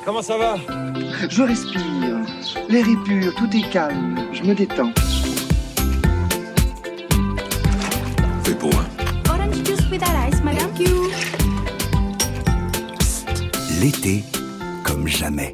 Comment ça va? Je respire, l'air est pur, tout est calme, je me détends. Fais pour un. Orange juice without ice, madame. Thank you. L'été comme jamais.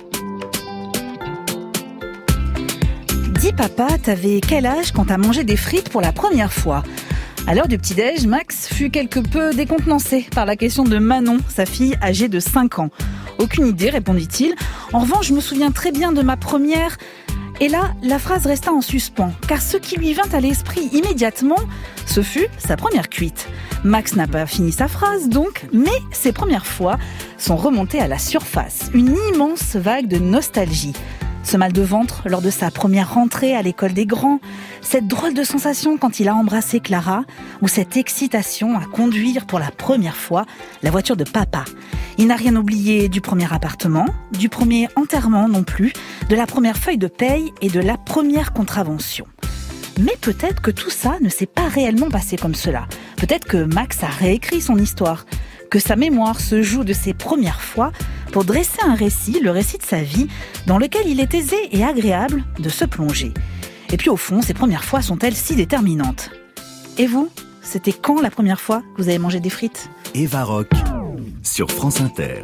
Dis papa, t'avais quel âge quand t'as mangé des frites pour la première fois ? À l'heure du petit-déj, Max fut quelque peu décontenancé par la question de Manon, sa fille âgée de 5 ans. Aucune idée, répondit-il. En revanche, je me souviens très bien de ma première... Et là, la phrase resta en suspens, car ce qui lui vint à l'esprit immédiatement, ce fut sa première cuite. Max n'a pas fini sa phrase donc, mais ses premières fois sont remontées à la surface. Une immense vague de nostalgie. Ce mal de ventre lors de sa première rentrée à l'école des grands, cette drôle de sensation quand il a embrassé Clara, ou cette excitation à conduire pour la première fois la voiture de papa. Il n'a rien oublié du premier appartement, du premier enterrement non plus, de la première feuille de paye et de la première contravention. Mais peut-être que tout ça ne s'est pas réellement passé comme cela. Peut-être que Max a réécrit son histoire, que sa mémoire se joue de ses premières fois pour dresser un récit, le récit de sa vie, dans lequel il est aisé et agréable de se plonger. Et puis au fond, ces premières fois sont-elles si déterminantes ? Et vous, c'était quand la première fois que vous avez mangé des frites ? Eva Rock sur France Inter.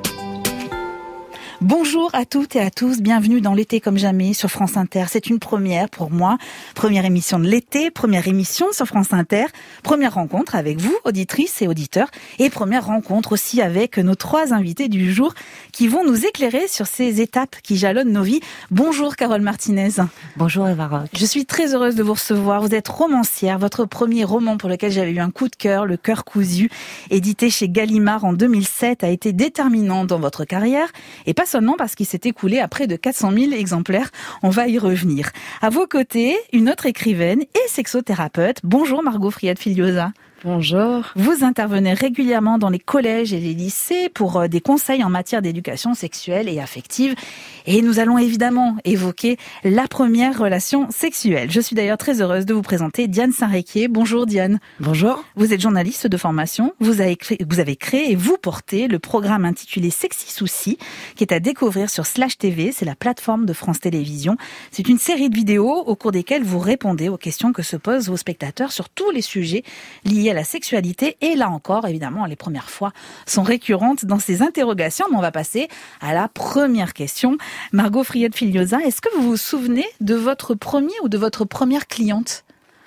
Bonjour à toutes et à tous, bienvenue dans l'été comme jamais sur France Inter. C'est une première pour moi, première émission de l'été, première émission sur France Inter, première rencontre avec vous, auditrices et auditeurs, et première rencontre aussi avec nos 3 invités du jour qui vont nous éclairer sur ces étapes qui jalonnent nos vies. Bonjour Carole Martinez. Bonjour Eva Rock. Je suis très heureuse de vous recevoir. Vous êtes romancière. Votre premier roman pour lequel j'avais eu un coup de cœur, Le cœur cousu, édité chez Gallimard en 2007, a été déterminant dans votre carrière, et pas seulement parce qu'il s'est écoulé à près de 400 000 exemplaires. On va y revenir. À vos côtés, une autre écrivaine et sexothérapeute. Bonjour Margot Friat-Filiosa. Bonjour. Vous intervenez régulièrement dans les collèges et les lycées pour des conseils en matière d'éducation sexuelle et affective. Et nous allons évidemment évoquer la première relation sexuelle. Je suis d'ailleurs très heureuse de vous présenter Diane Saint-Réquier. Bonjour Diane. Bonjour. Vous êtes journaliste de formation. Vous avez créé et vous portez le programme intitulé Sexy Souci, qui est à découvrir sur Slash TV. C'est la plateforme de France Télévisions. C'est une série de vidéos au cours desquelles vous répondez aux questions que se posent vos spectateurs sur tous les sujets liés à la sexualité. Et là encore, évidemment, les premières fois sont récurrentes dans ces interrogations. Mais on va passer à la première question. Margot Friat-Filiosa, est-ce que vous vous souvenez de votre premier ou de votre première cliente ?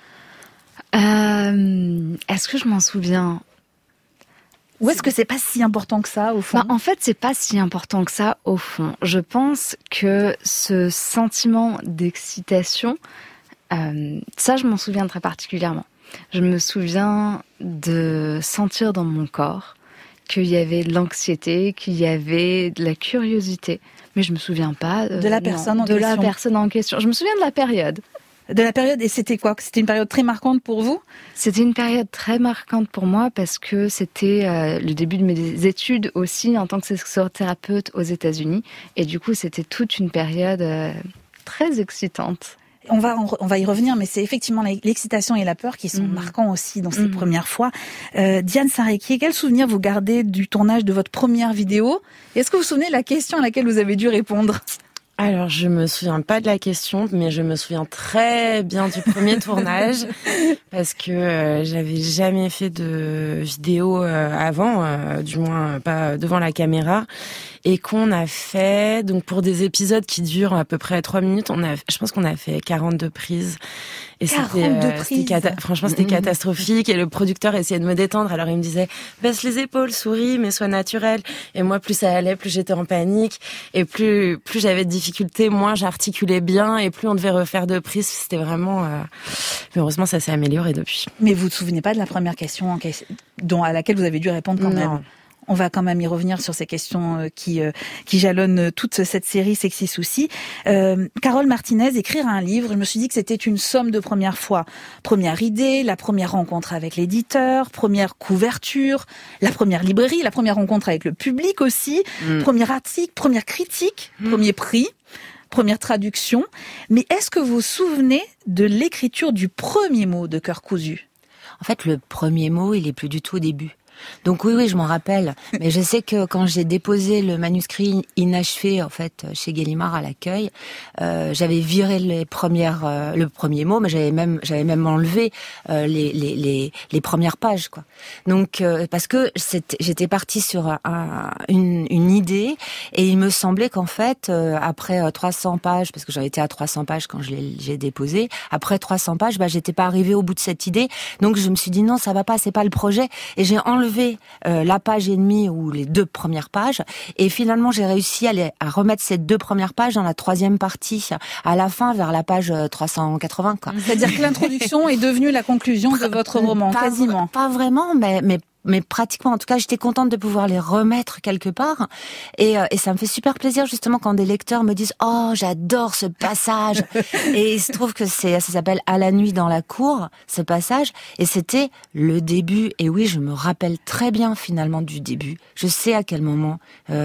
Est-ce que je m'en souviens ? Ou est-ce que c'est pas si important que ça, au fond ? En fait, c'est pas si important que ça, au fond. Je pense que ce sentiment d'excitation, ça, je m'en souviens très particulièrement. Je me souviens de sentir dans mon corps qu'il y avait de l'anxiété, qu'il y avait de la curiosité. Mais je me souviens pas de la personne en question. Je me souviens de la période. De la période, et c'était quoi ? C'était une période très marquante pour vous ? C'était une période très marquante pour moi parce que c'était le début de mes études aussi en tant que sexothérapeute aux États-Unis. Et du coup, c'était toute une période très excitante. On va y revenir, mais c'est effectivement l'excitation et la peur qui sont marquants aussi dans ces premières fois. Diane Saint-Réquier, quel souvenir vous gardez du tournage de votre première vidéo ? Et est-ce que vous vous souvenez de la question à laquelle vous avez dû répondre ? Alors, je me souviens pas de la question, mais je me souviens très bien du premier tournage parce que j'avais jamais fait de vidéo avant, du moins pas devant la caméra, et qu'on a fait donc pour des épisodes qui durent à peu près 3 minutes. Je pense qu'on a fait 42 prises. Et franchement, c'était catastrophique. Et le producteur essayait de me détendre. Alors, il me disait, baisse les épaules, souris, mais sois naturel. Et moi, plus ça allait, plus j'étais en panique. Et plus j'avais de difficultés, moins j'articulais bien. Et plus on devait refaire de prises. C'était vraiment... Mais heureusement, ça s'est amélioré depuis. Mais vous ne vous souvenez pas de la première question à laquelle vous avez dû répondre quand même ? On va quand même y revenir sur ces questions qui jalonnent toute cette série Sexy Souci. Carole Martinez, écrire un livre, je me suis dit que c'était une somme de premières fois. Première idée, la première rencontre avec l'éditeur, première couverture, la première librairie, la première rencontre avec le public aussi, premier article, première critique, premier prix, première traduction. Mais est-ce que vous vous souvenez de l'écriture du premier mot de Cœur cousu ? En fait, le premier mot, il est plus du tout au début. Donc oui, je m'en rappelle. Mais je sais que quand j'ai déposé le manuscrit inachevé, en fait, chez Gallimard à l'accueil, j'avais viré le premier mot, mais j'avais même enlevé les premières pages, quoi. Donc parce que j'étais partie sur une idée, et il me semblait qu'en fait, après 300 pages, parce que j'en étais à 300 pages quand j'ai déposé, après 300 pages, j'étais pas arrivée au bout de cette idée. Donc je me suis dit non, ça va pas, c'est pas le projet, et j'ai enlevé la page et demie ou les 2 premières pages, et finalement j'ai réussi à remettre ces 2 premières pages dans la 3e partie, à la fin, vers la page 380, quoi. C'est-à-dire que l'introduction est devenue la conclusion de votre roman, quasiment. Pas vraiment, mais pratiquement. En tout cas, j'étais contente de pouvoir les remettre quelque part, et ça me fait super plaisir justement quand des lecteurs me disent oh, j'adore ce passage. Et il se trouve que ça s'appelle À la nuit dans la cour, ce passage, et c'était le début. Et oui, je me rappelle très bien finalement du début. Je sais à quel moment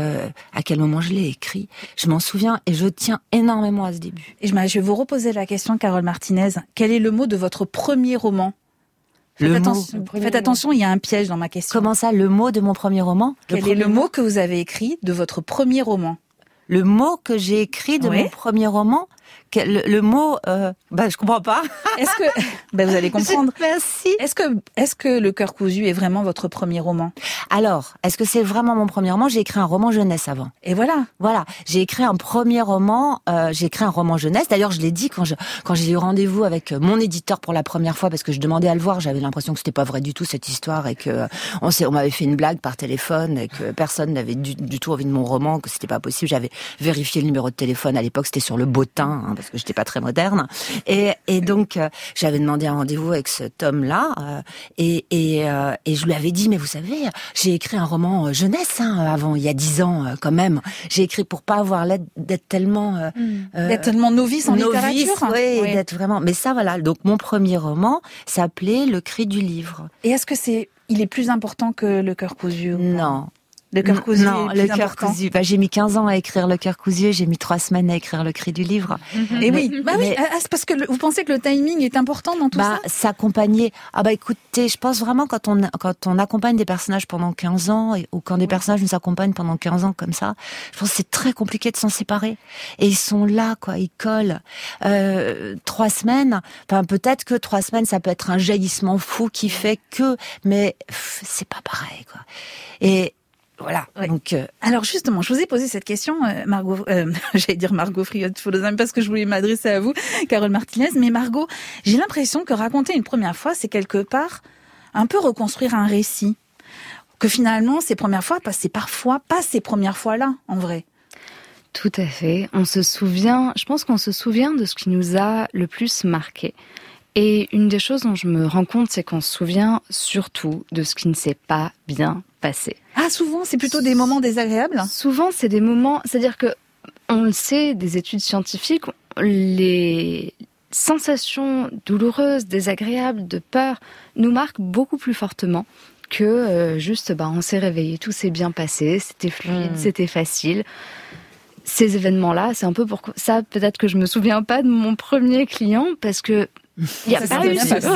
je l'ai écrit. Je m'en souviens, et je tiens énormément à ce début. Et je vais vous reposer la question, Carole Martinez. Quel est le mot de votre premier roman ? Faites attention, il y a un piège dans ma question. Comment ça, le mot de mon premier roman ? Quel est le mot que vous avez écrit de votre premier roman ? Le mot que j'ai écrit de mon premier roman ? Le mot, je comprends pas. Est-ce que, vous allez comprendre. Merci. Est-ce que Le Cœur cousu est vraiment votre premier roman ? Alors, est-ce que c'est vraiment mon premier roman ? J'ai écrit un roman jeunesse avant. Et voilà. Voilà. J'ai écrit un premier roman, j'ai écrit un roman jeunesse. D'ailleurs, je l'ai dit quand j'ai eu rendez-vous avec mon éditeur pour la première fois, parce que je demandais à le voir, j'avais l'impression que c'était pas vrai du tout cette histoire, et que on m'avait fait une blague par téléphone, et que personne n'avait du tout envie de mon roman, que c'était pas possible. J'avais vérifié le numéro de téléphone à l'époque, c'était sur le bottin, parce que j'étais pas très moderne, et donc j'avais demandé un rendez-vous avec cet homme-là, et je lui avais dit mais vous savez, j'ai écrit un roman jeunesse avant, il y a 10 ans quand même. J'ai écrit pour pas avoir l'air d'être tellement novice en littérature. Oui, d'être vraiment. Mais ça voilà. Donc mon premier roman s'appelait Le Cri du livre. Et est-ce que il est plus important que Le Cœur cousu ? Non. Le Cœur cousu non, est plus Le Cœur cousu. J'ai mis 15 ans à écrire Le Cœur cousu, et j'ai mis 3 semaines à écrire Le Cri du livre. Et oui, c'est parce que vous pensez que le timing est important dans tout ça ? S'accompagner. Écoutez, je pense vraiment quand on accompagne des personnages pendant 15 ans, ou quand des personnages nous accompagnent pendant 15 ans comme ça, je pense que c'est très compliqué de s'en séparer. Et ils sont là, quoi, ils collent. 3 semaines, peut-être que 3 semaines, ça peut être un jaillissement fou qui fait que, mais c'est pas pareil, quoi. Et voilà. Ouais. Donc, alors justement, je vous ai posé cette question, Margot. J'allais dire Margot Friot-Folozin, parce que je voulais m'adresser à vous, Carole Martinez. Mais Margot, j'ai l'impression que raconter une première fois, c'est quelque part un peu reconstruire un récit. Que finalement, ces premières fois, c'est parfois pas ces premières fois-là, en vrai. Tout à fait. Je pense qu'on se souvient de ce qui nous a le plus marqué. Et une des choses dont je me rends compte, c'est qu'on se souvient surtout de ce qui ne s'est pas bien passé. Ah, souvent, c'est plutôt des moments désagréables ? Souvent, c'est des moments... C'est-à-dire que, on le sait, des études scientifiques, les sensations douloureuses, désagréables, de peur, nous marquent beaucoup plus fortement que juste, on s'est réveillé, tout s'est bien passé, c'était fluide, c'était facile. Ces événements-là, c'est un peu pour ça, peut-être que je me souviens pas de mon premier client, parce que il y a pas eu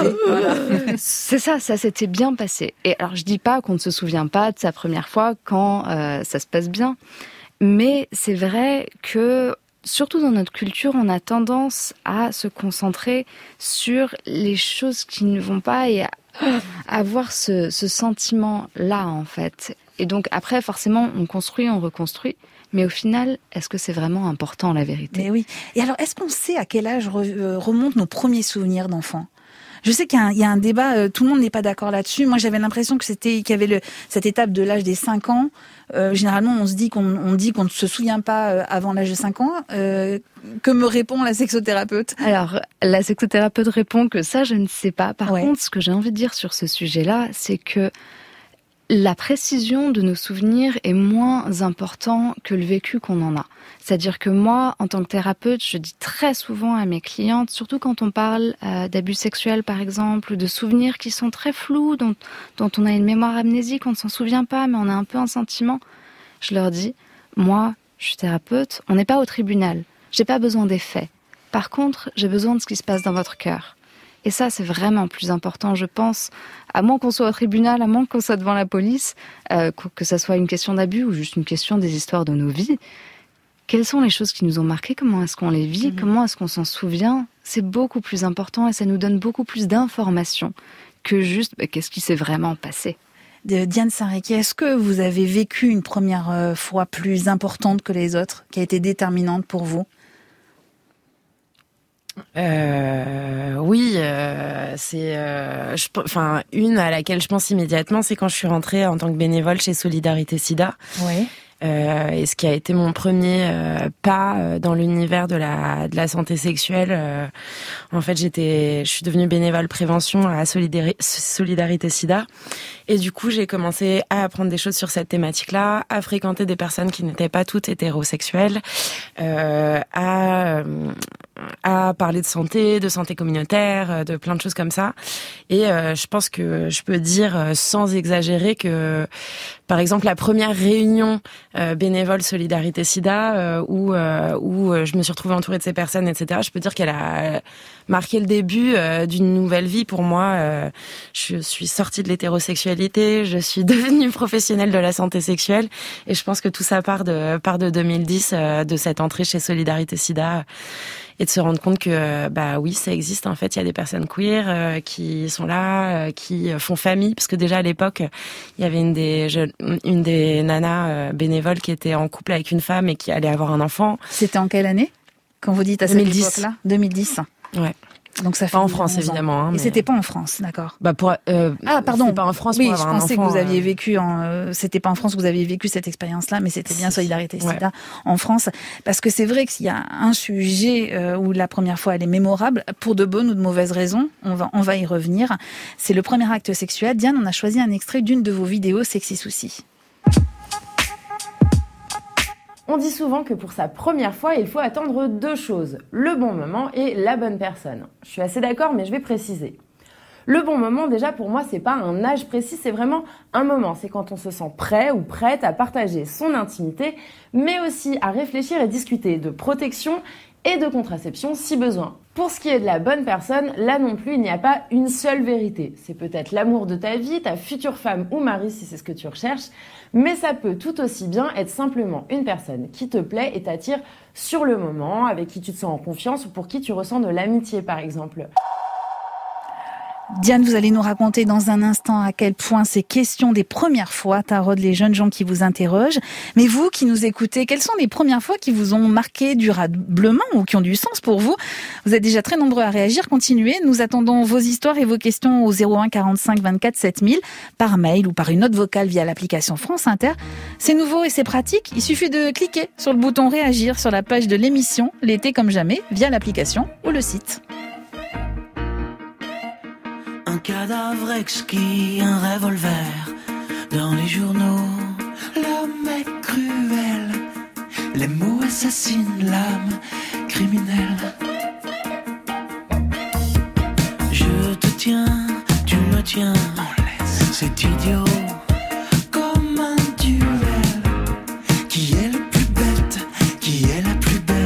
C'est ça s'était bien passé. Et alors je dis pas qu'on ne se souvient pas de sa première fois quand ça se passe bien, mais c'est vrai que surtout dans notre culture, on a tendance à se concentrer sur les choses qui ne vont pas et à avoir ce sentiment-là en fait. Et donc après forcément on construit, on reconstruit. Mais au final, est-ce que c'est vraiment important, la vérité ? Mais oui. Et alors, est-ce qu'on sait à quel âge remontent nos premiers souvenirs d'enfants ? Je sais qu'il y a un débat, tout le monde n'est pas d'accord là-dessus. Moi, j'avais l'impression qu'il y avait cette étape de l'âge des 5 ans. Généralement, on dit qu'on ne se souvient pas avant l'âge de 5 ans. Que me répond la sexothérapeute ? Alors, la sexothérapeute répond que ça, je ne sais pas. Par contre, ce que j'ai envie de dire sur ce sujet-là, c'est que la précision de nos souvenirs est moins important que le vécu qu'on en a. C'est-à-dire que moi, en tant que thérapeute, je dis très souvent à mes clientes, surtout quand on parle d'abus sexuels par exemple, ou de souvenirs qui sont très flous, dont on a une mémoire amnésique, on ne s'en souvient pas, mais on a un peu un sentiment. Je leur dis, moi, je suis thérapeute, on n'est pas au tribunal, j'ai pas besoin des faits. Par contre, j'ai besoin de ce qui se passe dans votre cœur. Et ça, c'est vraiment plus important, je pense. À moins qu'on soit au tribunal, à moins qu'on soit devant la police, que ça soit une question d'abus ou juste une question des histoires de nos vies. Quelles sont les choses qui nous ont marquées? Comment est-ce qu'on les vit? Comment est-ce qu'on s'en souvient? C'est beaucoup plus important et ça nous donne beaucoup plus d'informations que juste qu'est-ce qui s'est vraiment passé. Diane Saint-Réqui, est-ce que vous avez vécu une première fois plus importante que les autres, qui a été déterminante pour vous? Oui, c'est, une à laquelle je pense immédiatement, c'est quand je suis rentrée en tant que bénévole chez Solidarité Sida. Oui. Et ce qui a été mon premier pas dans l'univers de la santé sexuelle. En fait, je suis devenue bénévole prévention à Solidarité Sida. Et du coup, j'ai commencé à apprendre des choses sur cette thématique-là, à fréquenter des personnes qui n'étaient pas toutes hétérosexuelles, à parler de santé communautaire, de plein de choses comme ça. Et je pense que je peux dire sans exagérer que, par exemple, la première réunion bénévole Solidarité Sida où je me suis retrouvée entourée de ces personnes, etc. Je peux dire qu'elle a marqué le début d'une nouvelle vie pour moi. Je suis sortie de l'hétérosexualité, je suis devenue professionnelle de la santé sexuelle, et je pense que tout ça part de 2010, de cette entrée chez Solidarité Sida, et de se rendre compte que oui, ça existe. En fait, il y a des personnes queer qui sont là, qui font famille, parce que déjà à l'époque, il y avait une des nanas bénévoles qui était en couple avec une femme et qui allait avoir un enfant. C'était en quelle année, quand vous dites à cette époque-là? 2010. Ouais. Donc ça fait pas en France évidemment. Hein, mais... Et c'était pas en France, d'accord. Pardon. C'était pas en France. Oui, pour avoir je pensais un enfant, que vous aviez vécu c'était pas en France que vous aviez vécu cette expérience-là, mais c'était bien Solidarité Sida en France, parce que c'est vrai qu'il y a un sujet où la première fois elle est mémorable pour de bonnes ou de mauvaises raisons. On va y revenir. C'est le premier acte sexuel. Diane, on a choisi un extrait d'une de vos vidéos Sexy Souci. On dit souvent que pour sa première fois, il faut attendre 2 choses, le bon moment et la bonne personne. Je suis assez d'accord, mais je vais préciser. Le bon moment, déjà, pour moi, c'est pas un âge précis, c'est vraiment un moment. C'est quand on se sent prêt ou prête à partager son intimité, mais aussi à réfléchir et discuter de protection et de contraception si besoin. Pour ce qui est de la bonne personne, là non plus, il n'y a pas une seule vérité. C'est peut-être l'amour de ta vie, ta future femme ou mari si c'est ce que tu recherches, mais ça peut tout aussi bien être simplement une personne qui te plaît et t'attire sur le moment, avec qui tu te sens en confiance ou pour qui tu ressens de l'amitié par exemple. Diane, vous allez nous raconter dans un instant à quel point ces questions des premières fois taraudent les jeunes gens qui vous interrogent. Mais vous qui nous écoutez, quelles sont les premières fois qui vous ont marqué durablement ou qui ont du sens pour vous? Vous êtes déjà très nombreux à réagir. Continuez. Nous attendons vos histoires et vos questions au 01 45 24 7000 par mail ou par une note vocale via l'application France Inter. C'est nouveau et c'est pratique. Il suffit de cliquer sur le bouton réagir sur la page de l'émission L'été comme jamais via l'application ou le site. Un cadavre exquis, un revolver dans les journaux. L'homme est cruel, les mots assassinent l'âme criminelle. Je te tiens, tu me tiens, c'est idiot. Comme un duel, qui est le plus bête, qui est la plus belle.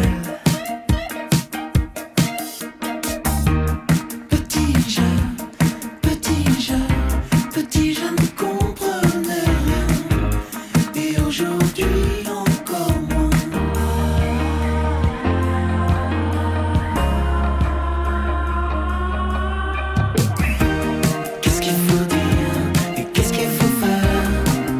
Petit je ne comprenais rien, et aujourd'hui encore moins. Qu'est-ce qu'il faut dire et qu'est-ce qu'il faut faire?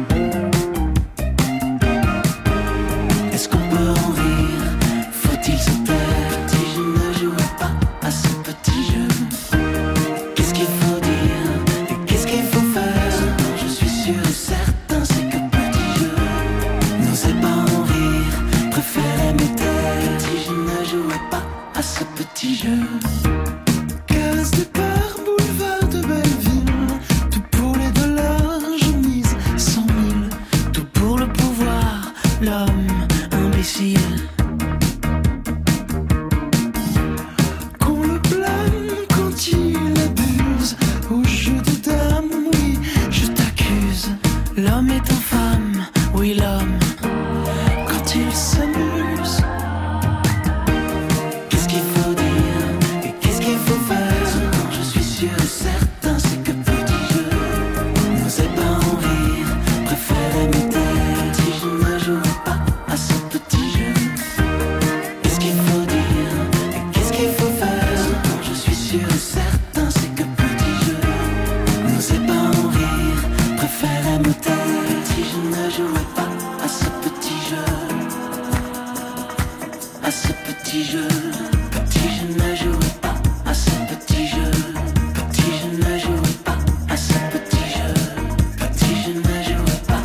Est-ce qu'on peut en rire? Faut-il se taire? Petit je ne jouais pas à ce petit jeu. Qu'est-ce qu'il faut dire et qu'est-ce qu'il faut faire? Je suis sûr et certain, c'est que petit jeu n'osais pas en rire, préférais me taire. Petit je ne jouais pas à ce petit jeu. Case départ, boulevard de Belleville, tout pour les dollars, je mise 100 000. Tout pour le pouvoir, l'homme imbécile. Qu'on le blâme quand il abuse au jeu de dames, oui, je t'accuse. L'homme est infâme, oui l'homme, quand il s'amuse. Qu'est-ce qu'il faut dire et qu'est-ce qu'il faut faire? Je suis jouais pas à ce petit jeu. À ce petit jeu. Petit, je ne jouais pas à ce petit jeu. Petit, je ne jouais pas à ce petit jeu. Petit, je ne jouais pas.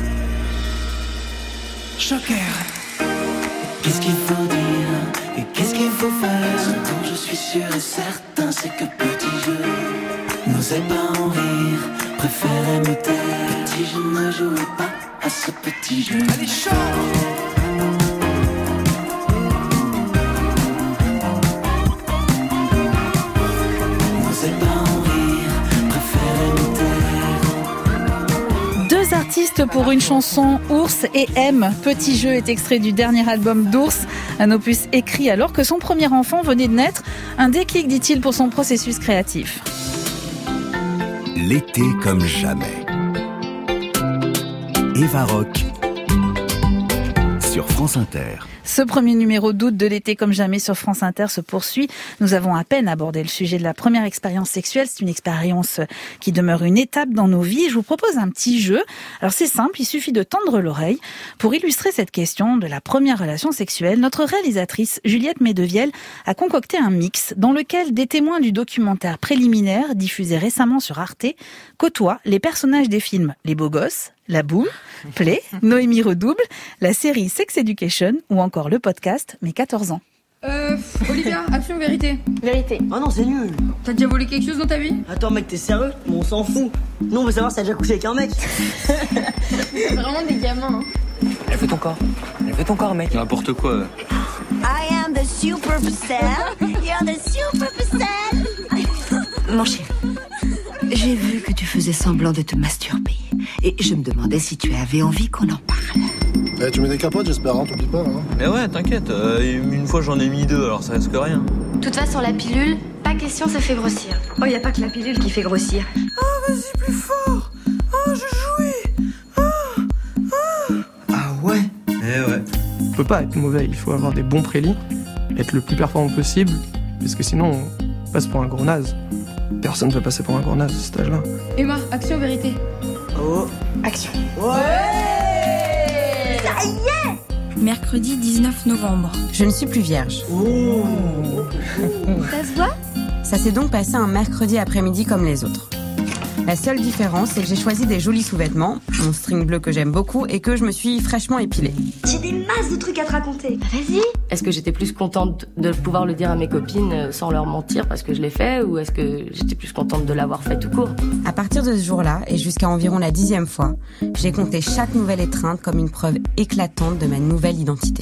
Joker. Qu'est-ce qu'il faut dire et qu'est-ce qu'il faut faire? Ce dont je suis sûr et certain, c'est que petit jeu n'osait pas en rire, préférait me taire. Petit, je ne jouais pas à ce petit jeu. Allez, chante. Deux artistes pour une chanson, Ours et M. Petit jeu est extrait du dernier album d'Ours, un opus écrit alors que son premier enfant venait de naître. Un déclic, dit-il, pour son processus créatif. L'été comme jamais. Eva Rock sur France Inter. Ce premier numéro d'août de l'été comme jamais sur France Inter se poursuit. Nous avons à peine abordé le sujet de la première expérience sexuelle. C'est une expérience qui demeure une étape dans nos vies. Je vous propose un petit jeu. Alors c'est simple, il suffit de tendre l'oreille. Pour illustrer cette question de la première relation sexuelle, notre réalisatrice Juliette Medevielle a concocté un mix dans lequel des témoins du documentaire préliminaire diffusé récemment sur Arte côtoient les personnages des films Les Beaux Gosses, La Boum, Play, Noémie Redouble, la série Sex Education ou encore le podcast Mes 14 ans. Olivia, action ou vérité? Vérité. Oh non, c'est nul. T'as déjà volé quelque chose dans ta vie? Attends mec, t'es sérieux? On s'en fout. Nous on veut savoir si t'as déjà couché avec un mec. C'est vraiment des gamins. Elle veut ton corps. Elle veut ton corps, mec. N'importe quoi. I am the superstar. You're the superstar. Mon chéri, j'ai vu que tu faisais semblant de te masturber. Et je me demandais si tu avais envie qu'on en parle. Eh, tu mets des capotes, j'espère, hein, t'oublies pas. Hein. Mais ouais, t'inquiète, une fois j'en ai mis 2, alors ça risque rien. De toute façon, la pilule, pas question, ça fait grossir. Oh, y a pas que la pilule qui fait grossir. Oh, vas-y, plus fort. Oh, je jouais. Ah ouais? Eh ouais. On peut pas être mauvais, il faut avoir des bons prélis, être le plus performant possible, parce que sinon on passe pour un gros naze. Personne ne peut passer pour un gros naze à cet âge-là. Emma, action ou vérité? Oh, action. Ouais! Ça y est! Mercredi 19 novembre. Je ne suis plus vierge. Oh. Ça se voit? Ça s'est donc passé un mercredi après-midi comme les autres. La seule différence, c'est que j'ai choisi des jolis sous-vêtements, mon string bleu que j'aime beaucoup, et que je me suis fraîchement épilée. J'ai des masses de trucs à te raconter. Vas-y. Est-ce que j'étais plus contente de pouvoir le dire à mes copines sans leur mentir parce que je l'ai fait, ou est-ce que j'étais plus contente de l'avoir fait tout court? À partir de ce jour-là, et jusqu'à environ la 10e fois, j'ai compté chaque nouvelle étreinte comme une preuve éclatante de ma nouvelle identité.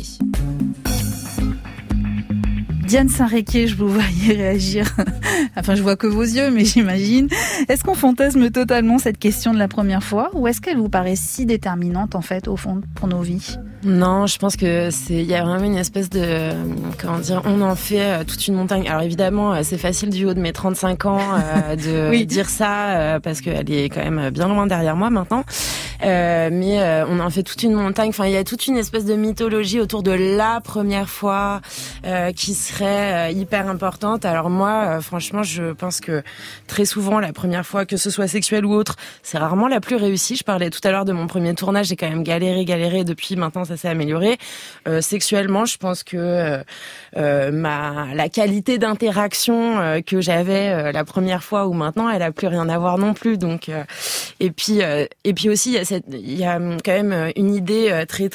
Diane Saint-Réquier, je vous voyais réagir. Enfin, je vois que vos yeux, mais j'imagine. Est-ce qu'on fantasme totalement cette question de la première fois, ou est-ce qu'elle vous paraît si déterminante, en fait, au fond, pour nos vies? Non, je pense que il y a vraiment une espèce de, comment dire, on en fait toute une montagne. Alors évidemment, c'est facile du haut de mes 35 ans de oui. dire ça parce qu'elle est quand même bien loin derrière moi maintenant. Mais on en fait toute une montagne. Enfin, il y a toute une espèce de mythologie autour de la première fois qui serait hyper importante. Alors moi, franchement, je pense que très souvent, la première fois, que ce soit sexuelle ou autre, c'est rarement la plus réussie. Je parlais tout à l'heure de mon premier tournage. J'ai quand même galéré. Depuis, maintenant, ça s'est amélioré. Sexuellement, je pense que la qualité d'interaction que j'avais la première fois ou maintenant, elle a plus rien à voir non plus. Donc, et puis aussi, il y a quand même une idée très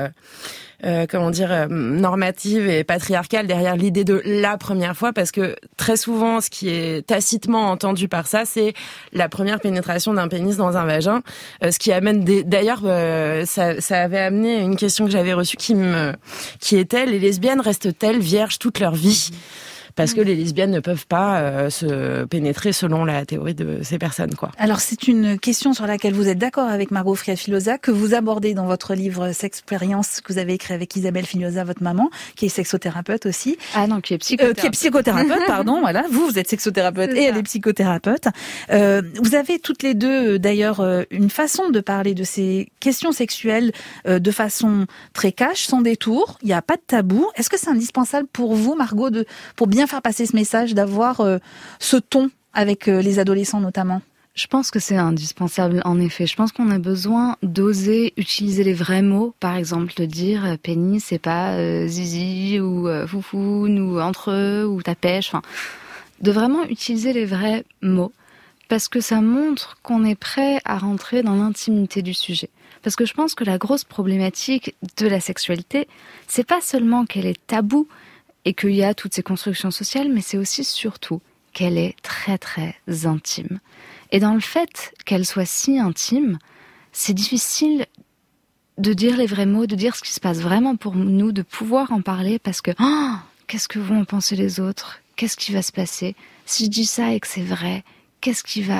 normative et patriarcale derrière l'idée de la première fois, parce que très souvent, ce qui est tacitement entendu par ça, c'est la première pénétration d'un pénis dans un vagin, ce qui amène d'ailleurs, ça avait amené une question que j'avais reçue qui était: les lesbiennes restent-elles vierges toute leur vie? Parce que les lesbiennes ne peuvent pas se pénétrer selon la théorie de ces personnes, quoi. Alors, c'est une question sur laquelle vous êtes d'accord avec Margot Friat-Filosa, que vous abordez dans votre livre Sexpérience, que vous avez écrit avec Isabelle Filosa, votre maman, qui est sexothérapeute aussi. Ah non, qui est psychothérapeute. Qui est psychothérapeute, pardon, voilà. Vous êtes sexothérapeute et elle est psychothérapeute. Vous avez toutes les deux, d'ailleurs, une façon de parler de ces questions sexuelles de façon très cash, sans détour. Il n'y a pas de tabou. Est-ce que c'est indispensable pour vous, Margot, pour bien faire passer ce message, d'avoir ce ton avec les adolescents notamment? Je pense que c'est indispensable, en effet. Je pense qu'on a besoin d'oser utiliser les vrais mots. Par exemple, de dire pénis, c'est pas zizi ou foufoune ou entre eux ou ta pêche. Enfin, de vraiment utiliser les vrais mots. Parce que ça montre qu'on est prêt à rentrer dans l'intimité du sujet. Parce que je pense que la grosse problématique de la sexualité, c'est pas seulement qu'elle est taboue et qu'il y a toutes ces constructions sociales, mais c'est aussi surtout qu'elle est très très intime. Et dans le fait qu'elle soit si intime, c'est difficile de dire les vrais mots, de dire ce qui se passe vraiment pour nous, de pouvoir en parler parce que qu'est-ce que vont en penser les autres ? Qu'est-ce qui va se passer ? Si je dis ça et que c'est vrai, qu'est-ce qui va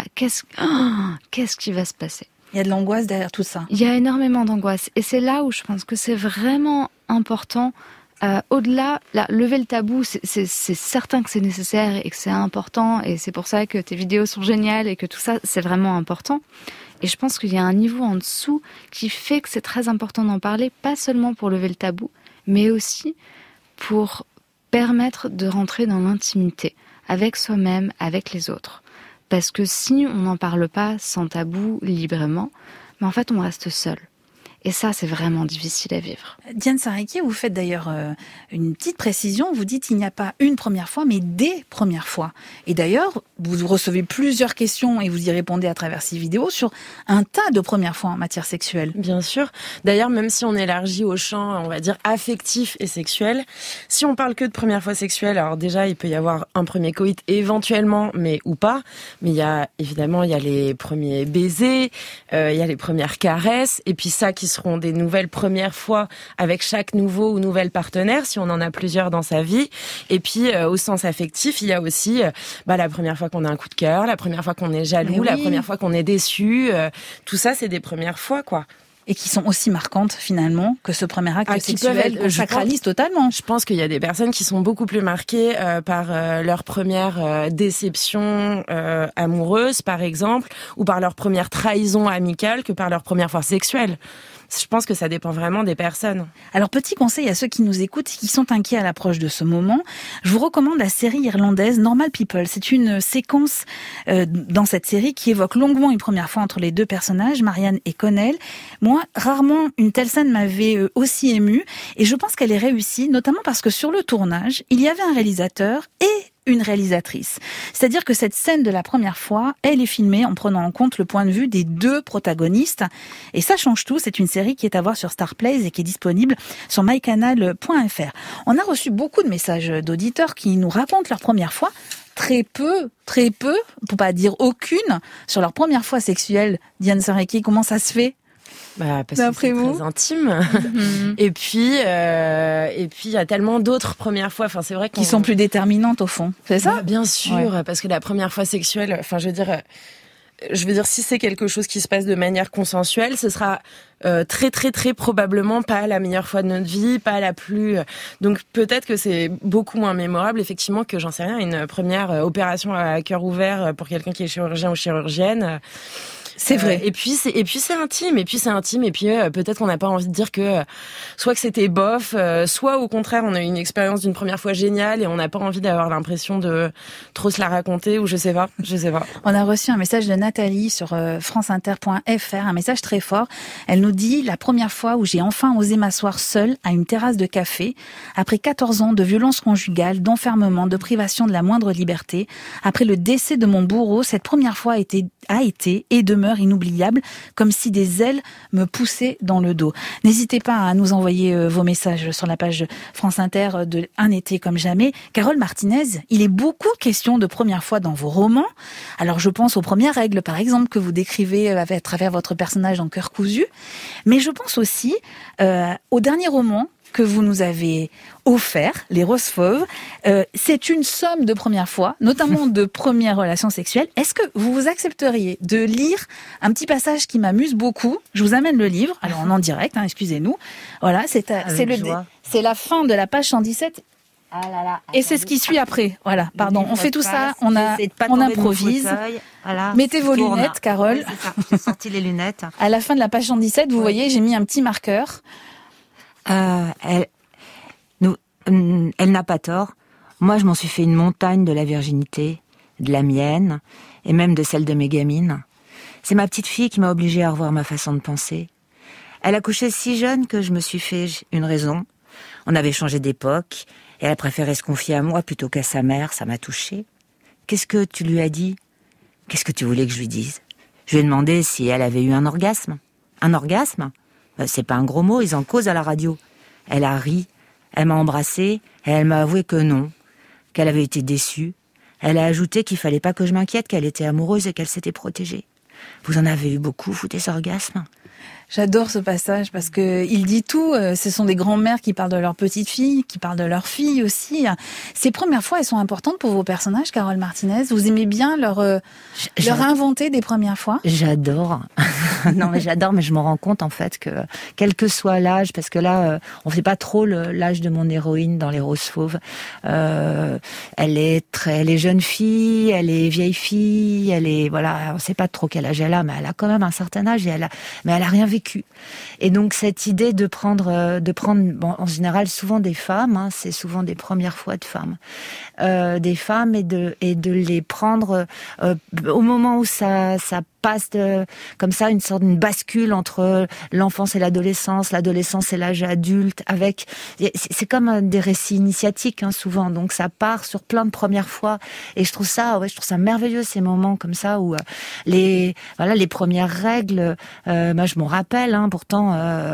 se passer ? Il y a de l'angoisse derrière tout ça. Il y a énormément d'angoisse. Et c'est là où je pense que c'est vraiment important. Au-delà, lever le tabou, c'est certain que c'est nécessaire et que c'est important. Et c'est pour ça que tes vidéos sont géniales et que tout ça, c'est vraiment important. Et je pense qu'il y a un niveau en dessous qui fait que c'est très important d'en parler, pas seulement pour lever le tabou, mais aussi pour permettre de rentrer dans l'intimité avec soi-même, avec les autres. Parce que si on n'en parle pas sans tabou, librement, mais en fait on reste seul. Et ça, c'est vraiment difficile à vivre. Diane Sareki, vous faites d'ailleurs une petite précision. Vous dites qu'il n'y a pas une première fois, mais des premières fois. Et d'ailleurs, vous recevez plusieurs questions et vous y répondez à travers ces vidéos sur un tas de premières fois en matière sexuelle. Bien sûr. D'ailleurs, même si on élargit au champ, on va dire, affectif et sexuel, si on parle que de première fois sexuelle, alors déjà, il peut y avoir un premier coït éventuellement, mais ou pas. Mais il y a les premiers baisers, il y a les premières caresses, et puis ça qui seront des nouvelles premières fois avec chaque nouveau ou nouvelle partenaire, si on en a plusieurs dans sa vie. Et puis, au sens affectif, il y a aussi la première fois qu'on a un coup de cœur, la première fois qu'on est jaloux, la première fois qu'on est déçu. Tout ça, c'est des premières fois, quoi. Et qui sont aussi marquantes, finalement, que ce premier acte sexuel qu'on sacralise totalement. Je pense qu'il y a des personnes qui sont beaucoup plus marquées par leur première déception amoureuse, par exemple, ou par leur première trahison amicale que par leur première fois sexuelle. Je pense que ça dépend vraiment des personnes. Alors, petit conseil à ceux qui nous écoutent et qui sont inquiets à l'approche de ce moment, je vous recommande la série irlandaise Normal People. C'est une séquence dans cette série qui évoque longuement une première fois entre les deux personnages, Marianne et Connell. Moi, rarement une telle scène m'avait aussi émue et je pense qu'elle est réussie, notamment parce que sur le tournage, il y avait un réalisateur et une réalisatrice. C'est-à-dire que cette scène de la première fois, elle est filmée en prenant en compte le point de vue des deux protagonistes. Et ça change tout. C'est une série qui est à voir sur Starplays et qui est disponible sur mycanal.fr. On a reçu beaucoup de messages d'auditeurs qui nous racontent leur première fois. Très peu, pour pas dire aucune, sur leur première fois sexuelle. Diane Sareki, comment ça se fait ? Parce que c'est très intime. Et puis il y a tellement d'autres premières fois. Enfin, c'est vrai qui sont plus déterminantes au fond. C'est ça ? Bien sûr, parce que la première fois sexuelle, enfin, je veux dire, si c'est quelque chose qui se passe de manière consensuelle, ce sera très très très probablement pas la meilleure fois de notre vie, pas la plus. Donc peut-être que c'est beaucoup moins mémorable, effectivement, que j'en sais rien, une première opération à cœur ouvert pour quelqu'un qui est chirurgien ou chirurgienne. C'est vrai. Et puis c'est intime. Et puis peut-être qu'on n'a pas envie de dire que soit que c'était bof, soit au contraire on a eu une expérience d'une première fois géniale et on n'a pas envie d'avoir l'impression de trop se la raconter ou je sais pas. On a reçu un message de Nathalie sur franceinter.fr, un message très fort. Elle nous dit: la première fois où j'ai enfin osé m'asseoir seule à une terrasse de café, après 14 ans de violence conjugale, d'enfermement, de privation de la moindre liberté, après le décès de mon bourreau, cette première fois a été et demeure inoubliable, comme si des ailes me poussaient dans le dos. N'hésitez pas à nous envoyer vos messages sur la page France Inter de Un été comme jamais. Carole Martinez, il est beaucoup question de première fois dans vos romans. Alors je pense aux premières règles, par exemple, que vous décrivez à travers votre personnage dans Cœur cousu. Mais je pense aussi au dernier roman que vous nous avez offert, Les Roses Fauves. C'est une somme de premières fois, notamment de premières relations sexuelles. Est-ce que vous accepteriez de lire un petit passage qui m'amuse beaucoup ? Je vous amène le livre, alors en direct, excusez-nous. Voilà, c'est la fin de la page 117. Ah là là, et c'est ce qui suit après. Voilà, pardon, on fait tout ça, on improvise. Voilà, mettez vos lunettes, Carole. J'ai sorti les lunettes. À la fin de la page 117, vous voyez, j'ai mis un petit marqueur. Elle n'a pas tort. Moi, je m'en suis fait une montagne de la virginité, de la mienne, et même de celle de mes gamines. C'est ma petite fille qui m'a obligée à revoir ma façon de penser. Elle a couché si jeune que je me suis fait une raison. On avait changé d'époque et elle a préféré se confier à moi plutôt qu'à sa mère. Ça m'a touchée. Qu'est-ce que tu lui as dit ? Qu'est-ce que tu voulais que je lui dise ? Je lui ai demandé si elle avait eu un orgasme. Un orgasme ? C'est pas un gros mot, ils en causent à la radio. Elle a ri, elle m'a embrassée et elle m'a avoué que non, qu'elle avait été déçue. Elle a ajouté qu'il fallait pas que je m'inquiète, qu'elle était amoureuse et qu'elle s'était protégée. Vous en avez eu beaucoup, vous, des orgasmes ? J'adore ce passage parce que il dit tout. Ce sont des grands-mères qui parlent de leurs petites filles, qui parlent de leurs filles aussi. Ces premières fois, elles sont importantes pour vos personnages, Carole Martinez. Vous aimez bien leur inventer des premières fois ? J'adore. Non, mais j'adore, mais je me rends compte en fait que quel que soit l'âge, parce que là, on fait pas trop l'âge de mon héroïne dans Les Roses Fauves. Elle est jeune fille, elle est vieille fille, on sait pas trop quel âge elle a, mais elle a quand même un certain âge et elle a rien vécu. Et donc cette idée de prendre, bon, en général souvent des femmes, c'est souvent des premières fois de femmes, des femmes et de les prendre au moment où ça passe comme ça une bascule entre l'enfance et l'adolescence et l'âge adulte. C'est comme des récits initiatiques souvent, donc ça part sur plein de premières fois. Et je trouve ça merveilleux ces moments comme ça où les premières règles. Moi je m'en rappelle, pourtant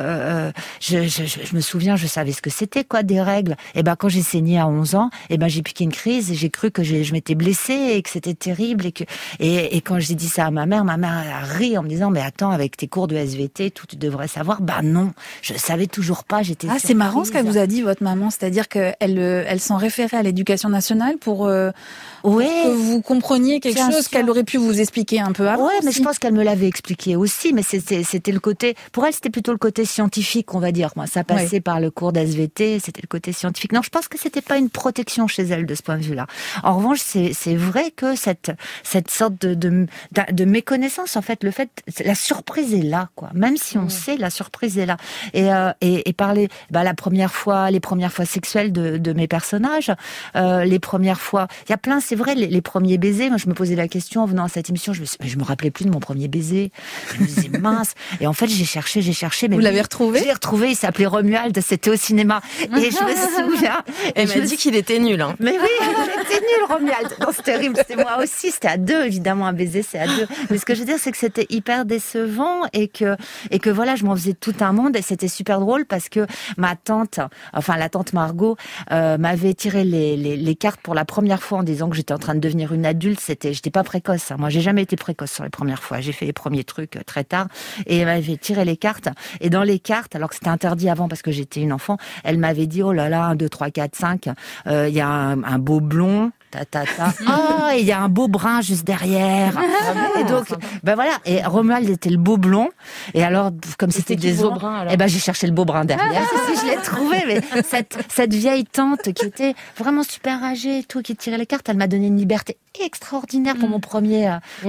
je me souviens, je savais ce que c'était des règles. Et quand j'ai saigné à 11 ans, j'ai piqué une crise et j'ai cru que je m'étais blessée et que c'était terrible et quand j'ai dit ça à ma mère a ri en me disant mais attends, avec tes cours de SVT tout tu devrais savoir. Non, je savais toujours pas, j'étais surprise. C'est marrant ce qu'elle vous a dit votre maman, c'est-à-dire qu'elle s'en référait à l'Éducation nationale pour que vous compreniez quelque chose qu'elle aurait pu vous expliquer un peu avant. Ouais, mais je pense qu'elle me l'avait expliqué aussi, mais c'était le côté, pour elle c'était plutôt le côté scientifique, on va dire. Moi, ça passait par le cours d'SVT, c'était le côté scientifique. Non, je pense que c'était pas une protection chez elle de ce point de vue-là. En revanche, c'est vrai que cette sorte de méconnaissance, en fait, la surprise est là, Même si on sait, la surprise est là. Et parler, les premières fois sexuelles de mes personnages, les premières fois, il y a plein, c'est vrai, les premiers baisers. Moi, je me posais la question en venant à cette émission, je me rappelais plus de mon premier baiser. Je me disais mince. Et en fait, j'ai cherché. Mais vous l'avez retrouvé ? Je l'ai retrouvé. Il s'appelait Romuald. C'était au cinéma. Et je me souviens. Elle m'a dit qu'il était nul. Mais oui, il était nul, Romuald. Non, c'est terrible. C'était moi aussi. C'était à deux, évidemment, un baiser, c'est à deux. Mais ce que je veux dire, c'est que c'était hyper décevant et que voilà, je m'en faisais tout un monde et c'était super drôle parce que la tante Margot, m'avait tiré les cartes pour la première fois en disant que j'étais en train de devenir une adulte. J'étais pas précoce. Moi, j'ai jamais été précoce sur les premières fois. J'ai fait les premiers trucs très tard et elle m'avait tiré les cartes. Et dans les cartes, alors que c'était interdit avant parce que j'étais une enfant, elle m'avait dit, oh là là, 1, 2, 3, 4, 5, il y a un beau blond, et il y a un beau brun juste derrière. Et donc, voilà. Et Romuald était le beau blond. Et alors, comme c'était des beaux bruns, j'ai cherché le beau brun derrière. Je l'ai trouvé. Mais cette vieille tante qui était vraiment super âgée et tout, qui tirait les cartes, elle m'a donné une liberté extraordinaire pour mon premier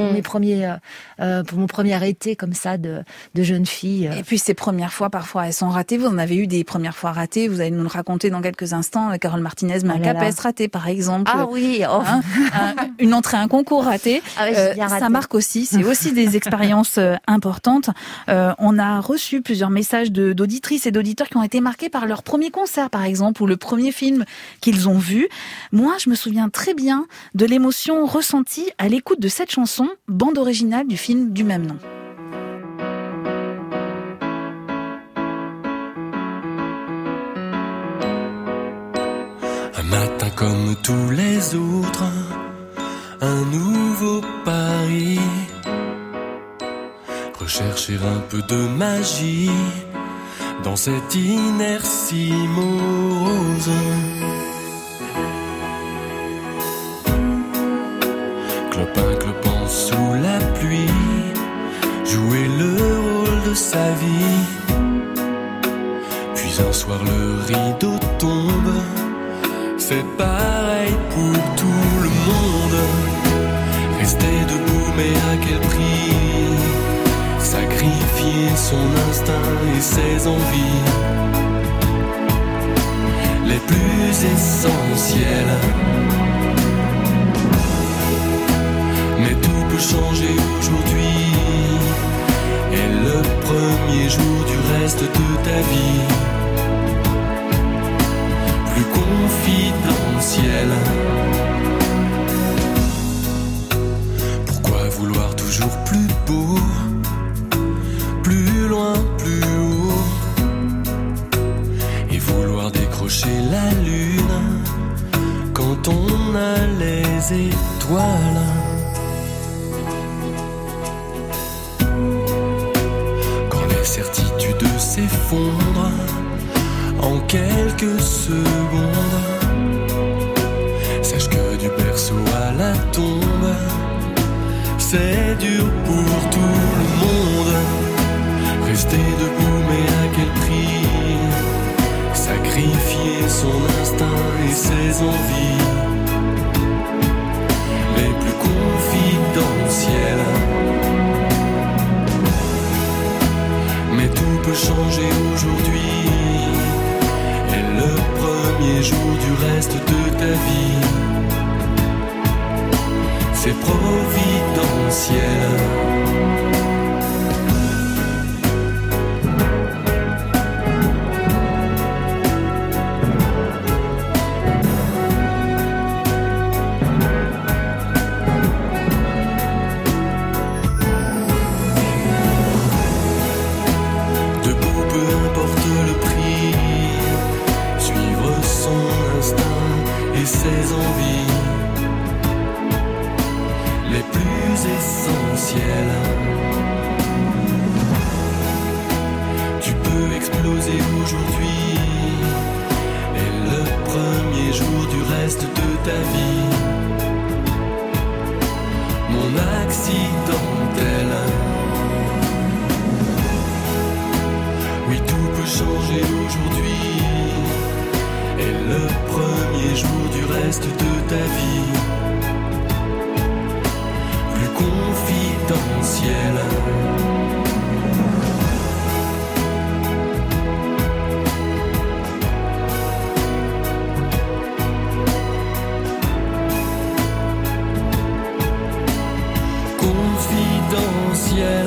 été comme ça de jeune fille. Et puis ces premières fois, parfois, elles sont ratées. Vous en avez eu des premières fois ratées. Vous allez nous le raconter dans quelques instants. Carole Martinez, un CAPES raté, par exemple. Ah oui. Une entrée à un concours raté. Ça marque aussi. C'est aussi des expériences importantes. On a reçu plusieurs messages d'auditrices et d'auditeurs qui ont été marqués par leur premier concert, par exemple, ou le premier film qu'ils ont vu. Moi, je me souviens très bien de l'émotion ressentie à l'écoute de cette chanson, bande originale du film du même nom. Un matin comme tous les autres, un nouveau pari. Rechercher un peu de magie dans cette inertie morose. Clopin sous la pluie, jouer le rôle de sa vie. Puis un soir le rideau tombe, c'est pareil pour tout le monde. Rester debout mais à quel prix? Sacrifier son instinct et ses envies les plus essentielles. Mais tout peut changer aujourd'hui. Et le premier jour du reste de ta vie, plus confidentiel. Pourquoi vouloir toujours plus beau, plus loin, plus haut, et vouloir décrocher la lune quand on a les étoiles? Quand les certitudes s'effondrent en quelques secondes, sache que du berceau à la tombe, c'est dur pour tout le monde. Rester debout, mais à quel prix? Sacrifier son instinct et ses envies les plus confidentielles. Mais tout peut changer aujourd'hui. Et le premier jour du reste de ta vie, c'est providentiel. Ses envies les plus essentielles. Tu peux exploser aujourd'hui. Et le premier jour du reste de ta vie, mon accidentel. Oui, tout peut changer aujourd'hui. Et le premier jour du reste de ta vie, plus confidentiel. Confidentiel.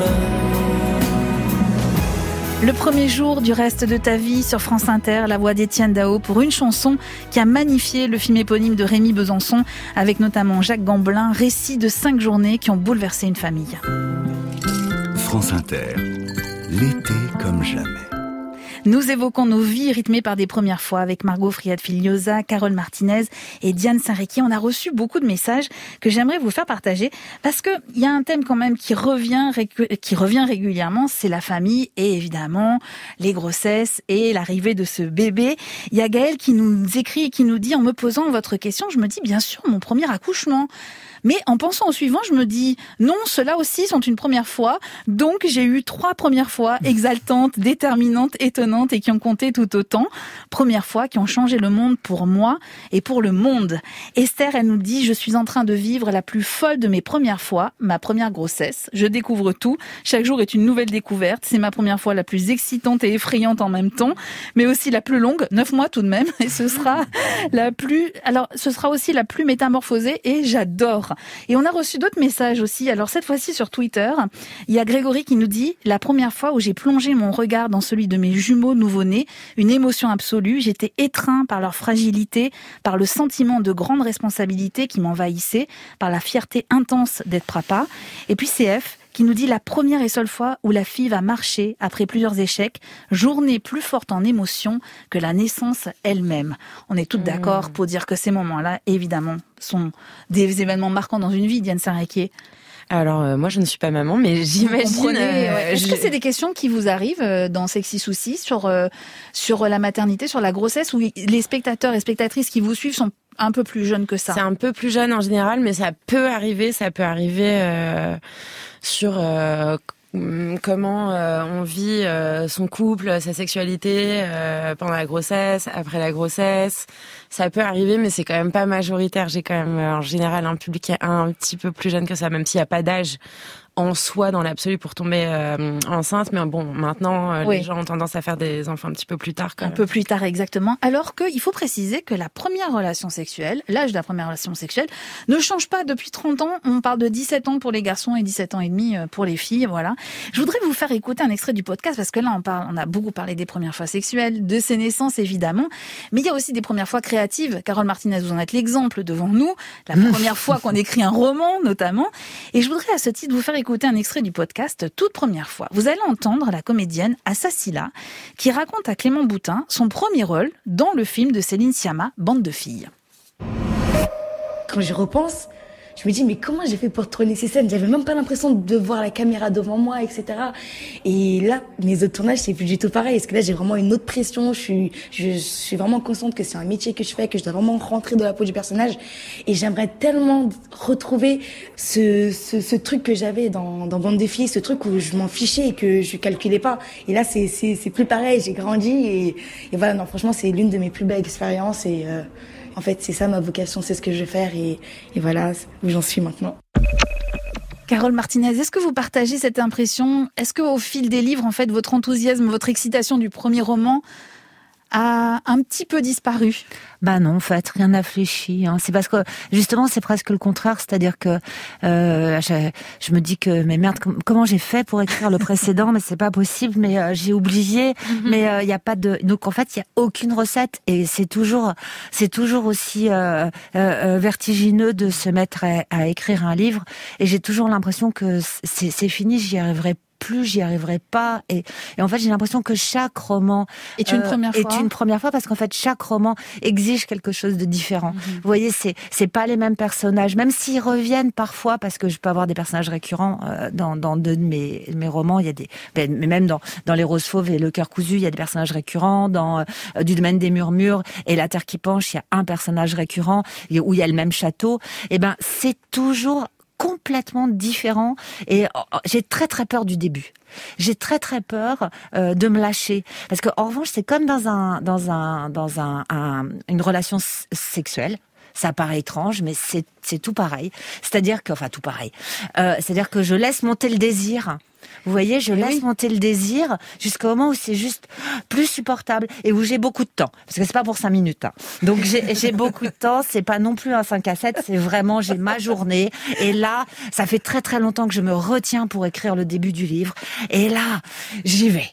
Le premier jour du reste de ta vie sur France Inter, la voix d'Étienne Dao pour une chanson qui a magnifié le film éponyme de Rémi Besançon, avec notamment Jacques Gamblin, récit de 5 journées qui ont bouleversé une famille. France Inter, l'été comme jamais. Nous évoquons nos vies rythmées par des premières fois avec Margot Friat-Filiosa, Carole Martinez et Diane Saint-Réquier. On a reçu beaucoup de messages que j'aimerais vous faire partager parce que il y a un thème quand même qui revient régulièrement, c'est la famille et évidemment les grossesses et l'arrivée de ce bébé. Il y a Gaëlle qui nous écrit et qui nous dit, en me posant votre question, je me dis bien sûr mon premier accouchement. Mais en pensant au suivant, je me dis non, ceux-là aussi sont une première fois. Donc j'ai eu 3 premières fois exaltantes, déterminantes, étonnantes et qui ont compté tout autant. Premières fois qui ont changé le monde pour moi et pour le monde. Esther, elle nous dit, je suis en train de vivre la plus folle de mes premières fois, ma première grossesse. Je découvre tout. Chaque jour est une nouvelle découverte. C'est ma première fois la plus excitante et effrayante en même temps, mais aussi la plus longue, 9 mois tout de même. Et ce sera aussi la plus métamorphosée et j'adore. Et on a reçu d'autres messages aussi. Alors cette fois-ci sur Twitter, il y a Grégory qui nous dit « La première fois où j'ai plongé mon regard dans celui de mes jumeaux nouveau-nés, une émotion absolue, j'étais étreint par leur fragilité, par le sentiment de grande responsabilité qui m'envahissait, par la fierté intense d'être papa. » Et puis CF qui nous dit « La première et seule fois où la fille va marcher après plusieurs échecs, journée plus forte en émotion que la naissance elle-même. » On est toutes d'accord pour dire que ces moments-là, évidemment, sont des événements marquants dans une vie, Diane Saint-Réquier. Alors, moi, je ne suis pas maman, mais j'imagine... Est-ce que c'est des questions qui vous arrivent dans Sexy Soucis sur la maternité, sur la grossesse, où les spectateurs et spectatrices qui vous suivent sont un peu plus jeunes que ça? C'est un peu plus jeune en général, mais ça peut arriver sur comment on vit son couple, sa sexualité pendant la grossesse, après la grossesse. Ça peut arriver, mais c'est quand même pas majoritaire. J'ai quand même en général un public un petit peu plus jeune que ça, même s'il n'y a pas d'âge en soi dans l'absolu pour tomber enceinte, mais bon, maintenant les gens ont tendance à faire des enfants un petit peu plus tard. Un peu plus tard, exactement. Alors qu'il faut préciser que la première relation sexuelle, l'âge de la première relation sexuelle, ne change pas depuis 30 ans. On parle de 17 ans pour les garçons et 17 ans et demi pour les filles, voilà. Je voudrais vous faire écouter un extrait du podcast parce que là, on a beaucoup parlé des premières fois sexuelles, de ses naissances évidemment, mais il y a aussi des premières fois créatives. Carole Martinez, vous en êtes l'exemple devant nous. La première fois qu'on écrit un roman, notamment. Et je voudrais à ce titre vous faire écouter un extrait du podcast toute première fois. Vous allez entendre la comédienne Assa Sylla qui raconte à Clément Boutin son premier rôle dans le film de Céline Sciamma, Bande de filles. Quand j'y repense, je me dis mais comment j'ai fait pour tourner ces scènes ? J'avais même pas l'impression de voir la caméra devant moi, etc. Et là, mes autres tournages, c'est plus du tout pareil. Parce que là, j'ai vraiment une autre pression. Je suis vraiment consciente que c'est un métier que je fais, que je dois vraiment rentrer dans la peau du personnage. Et j'aimerais tellement retrouver ce truc que j'avais dans Bande de filles, ce truc où je m'en fichais et que je calculais pas. Et là, c'est plus pareil. J'ai grandi et voilà. Non, franchement, c'est l'une de mes plus belles expériences et en fait, c'est ça ma vocation, c'est ce que je vais faire et voilà où j'en suis maintenant. Carole Martinez, est-ce que vous partagez cette impression ? Est-ce qu'au fil des livres, en fait, votre enthousiasme, votre excitation du premier roman a un petit peu disparu ? Bah non, en fait, rien n'a fléchi. Hein. C'est parce que justement, c'est presque le contraire. C'est-à-dire que je me dis que mais merde, comment j'ai fait pour écrire le précédent ? Mais c'est pas possible. Mais j'ai oublié. Mais il y a pas de. Donc en fait, il y a aucune recette et c'est toujours aussi vertigineux de se mettre à écrire un livre. Et j'ai toujours l'impression que c'est fini. J'y arriverai pas et en fait j'ai l'impression que chaque roman est une première fois parce qu'en fait chaque roman exige quelque chose de différent. Vous voyez, c'est pas les mêmes personnages, même s'ils reviennent parfois, parce que je peux avoir des personnages récurrents dans deux de mes romans. Il y a mais même dans Les Roses Fauves et Le Cœur cousu, il y a des personnages récurrents. Dans Du domaine des murmures et La Terre qui penche, il y a un personnage récurrent où il y a le même château. Et ben c'est toujours complètement différent et j'ai très très peur du début. J'ai très très peur de me lâcher parce que en revanche c'est comme dans une relation sexuelle. Ça paraît étrange, mais c'est tout pareil. C'est-à-dire que je laisse monter le désir. Vous voyez, je laisse monter le désir jusqu'au moment où c'est juste plus supportable et où j'ai beaucoup de temps. Parce que c'est pas pour 5 minutes. Hein. Donc j'ai beaucoup de temps, c'est pas non plus un 5-7, c'est vraiment j'ai ma journée. Et là, ça fait très très longtemps que je me retiens pour écrire le début du livre. Et là, j'y vais.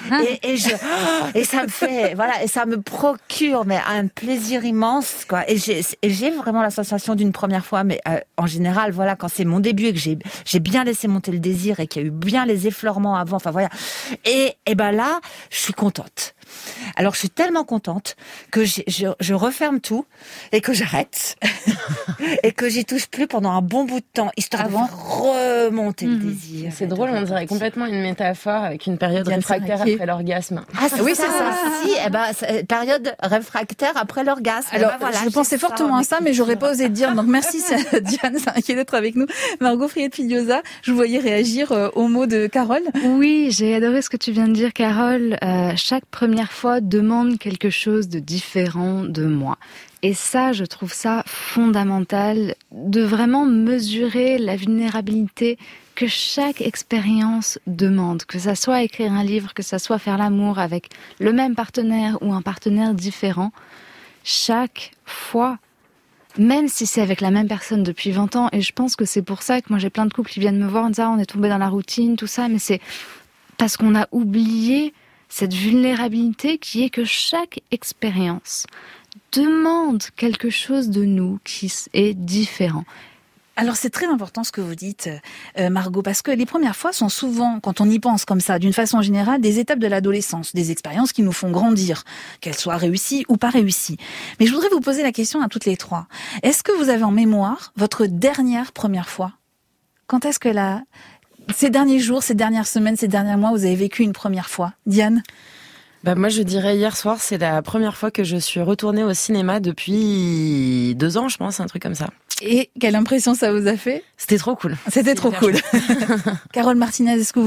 Et ça me fait, voilà, et ça me procure mais un plaisir immense, quoi. Et j'ai vraiment la sensation d'une première fois, mais en général, voilà, quand c'est mon début et que j'ai bien laissé monter le désir et qu'il y a eu bien les effleurements avant, enfin voilà. Et ben là, je suis contente. Alors je suis tellement contente que je referme tout et que j'arrête et que j'y touche plus pendant un bon bout de temps, histoire de remonter le désir. C'est drôle, on dirait complètement une métaphore avec une période réfractaire après l'orgasme. Ah oui, c'est ça. Si, période réfractaire après l'orgasme. Alors voilà, je pensais fortement à ça, mais j'aurais pas osé dire. Donc merci Diane, c'est inquiet d'être avec nous. Margot Friet-Filiosa, je vous voyais réagir aux mots de Carole. Oui, j'ai adoré ce que tu viens de dire, Carole. Chaque première fois demande quelque chose de différent de moi. Et ça, je trouve ça fondamental, de vraiment mesurer la vulnérabilité que chaque expérience demande, que ça soit écrire un livre, que ça soit faire l'amour avec le même partenaire ou un partenaire différent. Chaque fois, même si c'est avec la même personne depuis 20 ans, et je pense que c'est pour ça que moi j'ai plein de couples qui viennent me voir en disant on est tombé dans la routine, tout ça, mais c'est parce qu'on a oublié cette vulnérabilité qui est que chaque expérience demande quelque chose de nous qui est différent. Alors c'est très important ce que vous dites, Margot, parce que les premières fois sont souvent, quand on y pense comme ça, d'une façon générale, des étapes de l'adolescence, des expériences qui nous font grandir, qu'elles soient réussies ou pas réussies. Mais je voudrais vous poser la question à toutes les trois. Est-ce que vous avez en mémoire votre dernière première fois ? Quand est-ce que ces derniers jours, ces dernières semaines, ces derniers mois, vous avez vécu une première fois ? Diane ? Moi, je dirais hier soir, c'est la première fois que je suis retournée au cinéma depuis 2 ans, je pense, un truc comme ça. Et quelle impression ça vous a fait ? C'était trop cool. C'était trop cool. Carole Martinez, est-ce que vous vous souvenez ?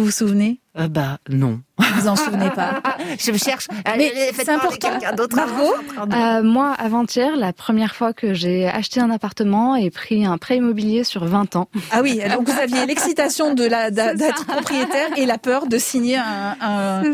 Non. Vous en souvenez pas? Je me cherche. Mais c'est important. Margot? Moi, avant-hier, la première fois que j'ai acheté un appartement et pris un prêt immobilier sur 20 ans. Ah oui, donc vous aviez l'excitation d'être propriétaire et la peur de signer un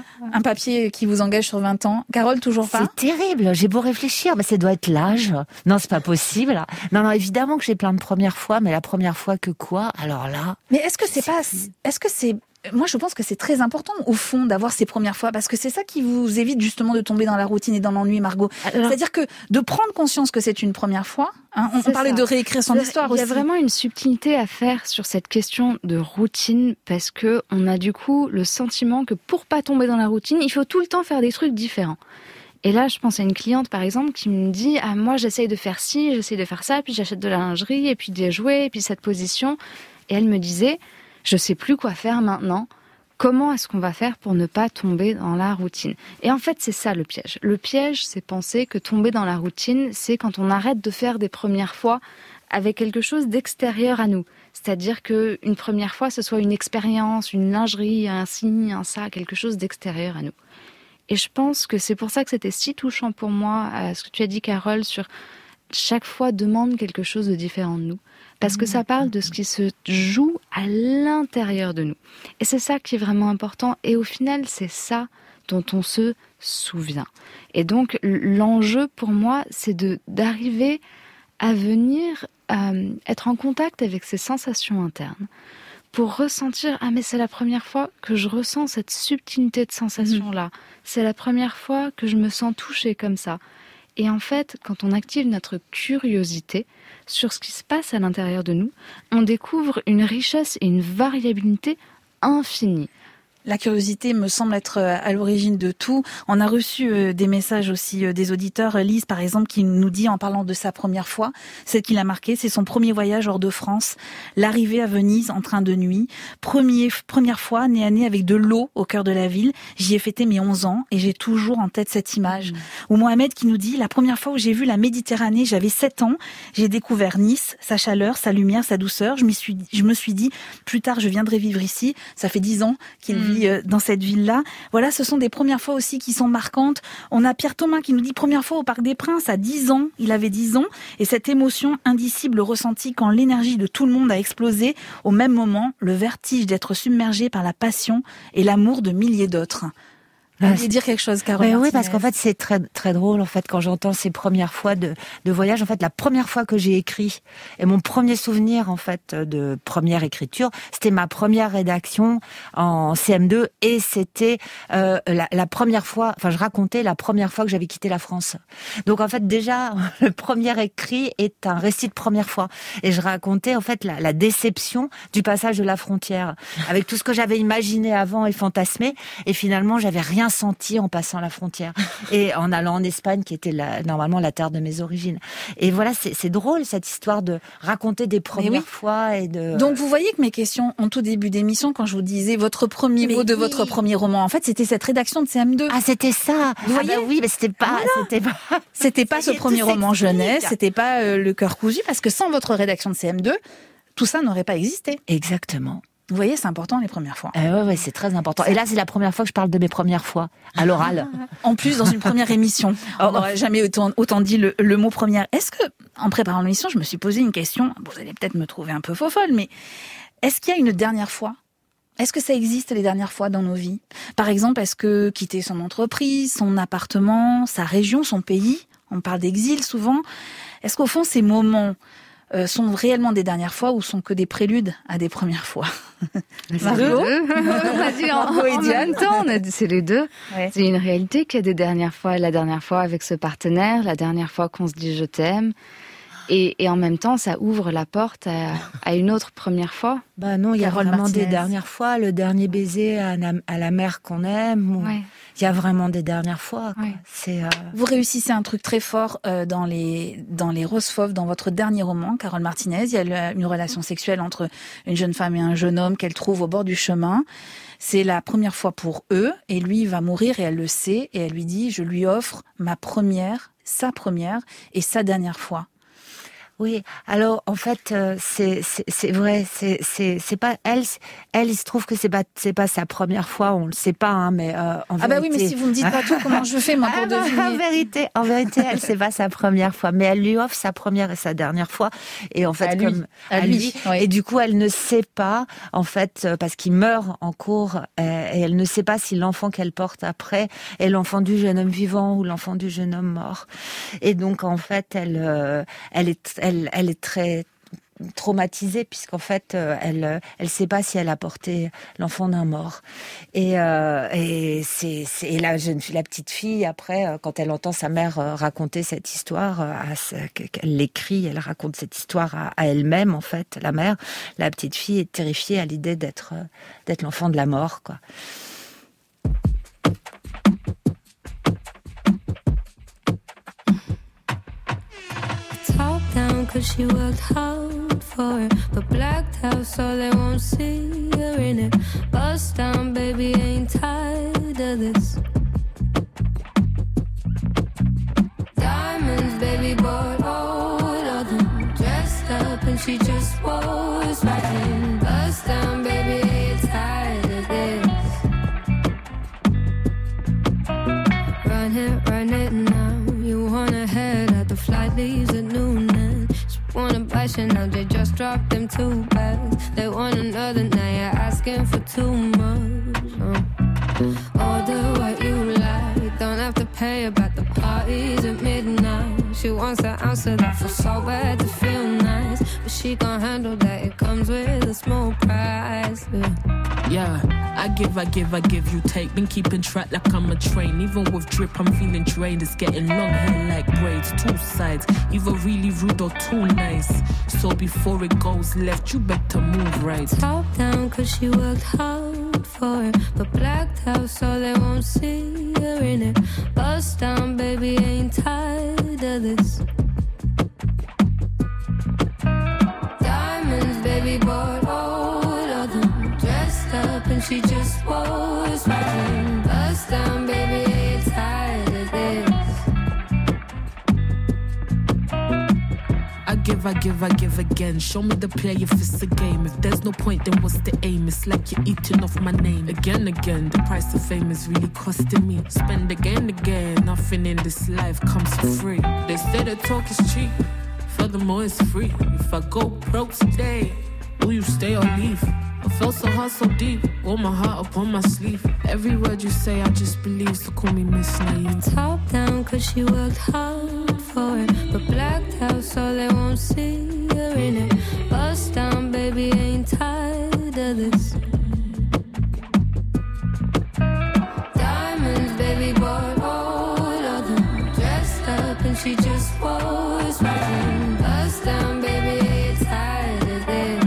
papier qui vous engage sur 20 ans. Carole, toujours pas? C'est terrible. J'ai beau réfléchir, mais ça doit être l'âge. Non, c'est pas possible. Non, évidemment que j'ai plein de premières fois, mais la première fois que quoi? Alors là. Mais est-ce que c'est moi, je pense que c'est très important, au fond, d'avoir ces premières fois, parce que c'est ça qui vous évite justement de tomber dans la routine et dans l'ennui, Margot. C'est-à-dire que de prendre conscience que c'est une première fois, on parlait de réécrire son histoire aussi. Il y a vraiment une subtilité à faire sur cette question de routine, parce que on a du coup le sentiment que pour pas tomber dans la routine, il faut tout le temps faire des trucs différents. Et là, je pense à une cliente, par exemple, qui me dit « Ah, moi, j'essaye de faire ci, j'essaye de faire ça, puis j'achète de la lingerie, et puis des jouets, et puis cette position. » Et elle me disait « Je sais plus quoi faire maintenant. Comment est-ce qu'on va faire pour ne pas tomber dans la routine ?» Et en fait, c'est ça le piège. Le piège, c'est penser que tomber dans la routine, c'est quand on arrête de faire des premières fois avec quelque chose d'extérieur à nous. C'est-à-dire qu'une première fois, ce soit une expérience, une lingerie, un ci, un ça, quelque chose d'extérieur à nous. Et je pense que c'est pour ça que c'était si touchant pour moi, ce que tu as dit, Carole, sur chaque fois demande quelque chose de différent de nous. Parce que ça parle de ce qui se joue à l'intérieur de nous. Et c'est ça qui est vraiment important. Et au final, c'est ça dont on se souvient. Et donc, l'enjeu pour moi, c'est d'arriver à venir être en contact avec ces sensations internes pour ressentir, ah mais c'est la première fois que je ressens cette subtilité de sensation-là. C'est la première fois que je me sens touchée comme ça. Et en fait, quand on active notre curiosité sur ce qui se passe à l'intérieur de nous, on découvre une richesse et une variabilité infinie. La curiosité me semble être à l'origine de tout. On a reçu des messages aussi des auditeurs. Lise, par exemple, qui nous dit, en parlant de sa première fois, celle qui l'a marqué, c'est son premier voyage hors de France, l'arrivée à Venise en train de nuit. Première fois, nez à nez avec de l'eau au cœur de la ville. J'y ai fêté mes 11 ans et j'ai toujours en tête cette image. Ou Mohamed qui nous dit, la première fois où j'ai vu la Méditerranée, j'avais 7 ans. J'ai découvert Nice, sa chaleur, sa lumière, sa douceur. Je me suis dit, plus tard, je viendrai vivre ici. Ça fait 10 ans qu'il vit dans cette ville-là. Voilà, ce sont des premières fois aussi qui sont marquantes. On a Pierre Thomas qui nous dit première fois au Parc des Princes à 10 ans. Il avait 10 ans. Et cette émotion indicible ressentie quand l'énergie de tout le monde a explosé. Au même moment, le vertige d'être submergé par la passion et l'amour de milliers d'autres. Vous voulez dire quelque chose, Carole? Oui, parce qu'en fait, c'est très, très drôle, en fait, quand j'entends ces premières fois de voyage. En fait, la première fois que j'ai écrit, et mon premier souvenir, en fait, de première écriture, c'était ma première rédaction en CM2, et c'était la première fois, enfin, je racontais la première fois que j'avais quitté la France. Donc, en fait, déjà, le premier écrit est un récit de première fois. Et je racontais, en fait, la déception du passage de la frontière, avec tout ce que j'avais imaginé avant et fantasmé, et finalement, j'avais rien senti en passant la frontière et en allant en Espagne qui était normalement la terre de mes origines. Et voilà, c'est drôle cette histoire de raconter des premières fois et de... Donc vous voyez que mes questions en tout début d'émission, quand je vous disais votre premier mot de votre premier roman, en fait c'était cette rédaction de CM2. Ah c'était ça. Vous voyez, oui, mais c'était pas ce premier roman jeunesse, c'était pas le cœur cousu, parce que sans votre rédaction de CM2, tout ça n'aurait pas existé. Exactement. Vous voyez, c'est important les premières fois. Oui, c'est très important. Et là, c'est la première fois que je parle de mes premières fois, à l'oral. En plus, dans une première émission. On n'aurait jamais autant dit le mot première. Est-ce que, en préparant l'émission, je me suis posé une question, vous allez peut-être me trouver un peu faux-folle, mais est-ce qu'il y a une dernière fois? Est-ce que ça existe les dernières fois dans nos vies? Par exemple, est-ce que quitter son entreprise, son appartement, sa région, son pays, on parle d'exil souvent, est-ce qu'au fond, ces moments sont réellement des dernières fois ou sont que des préludes à des premières fois? Margot, on a dit en même temps, c'est les deux. Ouais. C'est une réalité qu'il y a des dernières fois. La dernière fois avec ce partenaire, la dernière fois qu'on se dit je t'aime. Et en même temps, ça ouvre la porte à une autre première fois. Bah non, il y a vraiment des dernières fois. Le dernier baiser à la mère qu'on aime. Ouais. Il y a vraiment des dernières fois. Quoi. Ouais. Vous réussissez un truc très fort dans les Roses Fauves, dans votre dernier roman, Carole Martinez. Il y a une relation sexuelle entre une jeune femme et un jeune homme qu'elle trouve au bord du chemin. C'est la première fois pour eux, et lui va mourir et elle le sait. Et elle lui dit, je lui offre sa première et sa dernière fois. Oui, alors en fait c'est vrai, c'est pas elle, il se trouve que c'est pas sa première fois, on le sait pas, hein, mais en vérité. Bah oui, mais si vous me dites pas tout, comment je fais moi pour deviner? En vérité, elle c'est pas sa première fois, mais elle lui offre sa première et sa dernière fois, et en fait à lui. Oui. Et du coup elle ne sait pas en fait parce qu'il meurt en cours et elle ne sait pas si l'enfant qu'elle porte après est l'enfant du jeune homme vivant ou l'enfant du jeune homme mort. Et donc en fait elle est très traumatisée puisqu'en fait elle sait pas si elle a porté l'enfant d'un mort et la petite fille après quand elle entend sa mère raconter cette histoire qu'elle l'écrit, elle raconte cette histoire à elle-même en fait, la mère, la petite fille est terrifiée à l'idée d'être l'enfant de la mort quoi. Cause she worked hard for it, but blacked out so they won't see her in it. Bust down, baby, ain't tired of this. Diamonds, baby, bought all of them. Dressed up and she just was right. Bust down, baby, ain't tired of this. Run it now. You wanna head out, the flight leaves at noon. Wanna buy Chanel, they just dropped them 2 bags. They want another, now you're asking for too much. Order what you like, don't have to pay about the parties at midnight. She wants an ounce of that, feels so bad to feel nice. But she gon' handle that, it comes with a small price. Yeah, I give, you take. Been keeping track like I'm a train. Even with drip, I'm feeling drained. It's getting long hair like braids, 2 sides. Either really rude or too nice. So before it goes left, you better move right. Top down, cause she worked hard for it, but blacked out so they won't see her in it. Bust down, baby, ain't tired of this. Diamonds, baby, bought all of them. Dressed up and she just was right. Bust down, baby, ain't tired of this. I give again. Show me the play if it's a game. If there's no point, then what's the aim? It's like you're eating off my name. Again, the price of fame is really costing me. Spend again. Nothing in this life comes for free. They say the talk is cheap. Furthermore, it's free. If I go broke today, will you stay or leave? I felt so hard, so deep. Wore my heart up on my sleeve. Every word you say, I just believe. So call me Miss Naive. Top down, cause she worked hard for it, but blacked out so they won't see her in it. Bust down, baby, ain't tired of this. Diamonds, baby, bought all of them. Dressed up and she just was right. Bust down, baby, ain't tired of this.